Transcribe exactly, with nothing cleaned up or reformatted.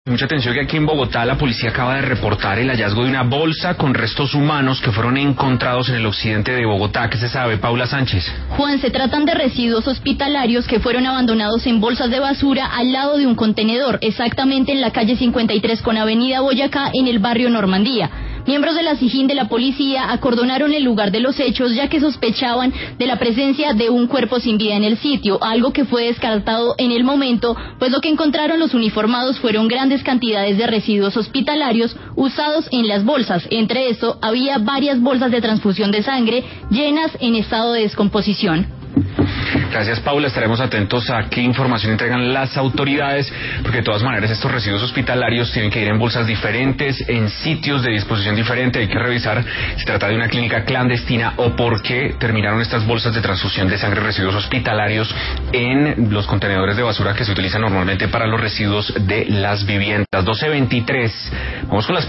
Mucha atención que aquí en Bogotá la policía acaba de reportar el hallazgo de una bolsa con restos humanos que fueron encontrados en el occidente de Bogotá. ¿Qué se sabe, Paula Sánchez? Juan, se tratan de residuos hospitalarios que fueron abandonados en bolsas de basura al lado de un contenedor, exactamente en la calle cincuenta y tres con avenida Boyacá, en el barrio Normandía. Miembros de la SIJIN de la policía acordonaron el lugar de los hechos ya que sospechaban de la presencia de un cuerpo sin vida en el sitio, algo que fue descartado en el momento, pues lo que encontraron los uniformados fueron grandes cantidades de residuos hospitalarios usados en las bolsas. Entre eso había varias bolsas de transfusión de sangre llenas en estado de descomposición. Gracias, Paula. Estaremos atentos a qué información entregan las autoridades, porque de todas maneras estos residuos hospitalarios tienen que ir en bolsas diferentes, en sitios de disposición diferente. Hay que revisar si se trata de una clínica clandestina o por qué terminaron estas bolsas de transfusión de sangre, residuos hospitalarios, en los contenedores de basura que se utilizan normalmente para los residuos de las viviendas. doce veintitrés. Vamos con las